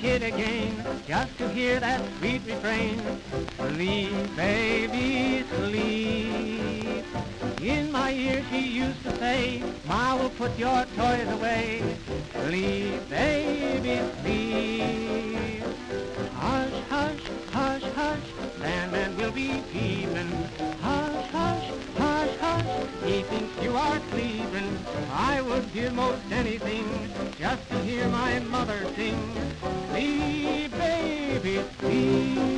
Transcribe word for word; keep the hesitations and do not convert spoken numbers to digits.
kid again, just to hear that sweet refrain. Sleep, baby, sleep. In my ear she used to say, Ma will put your toys away. Sleep, baby, sleep. Hush, hush, hush, hush, Sandman will be peeping. Hush, hush, hush, hush, he thinks you are sleeping. I would give most anything just to hear my mother sing. Sleep, baby, sleep.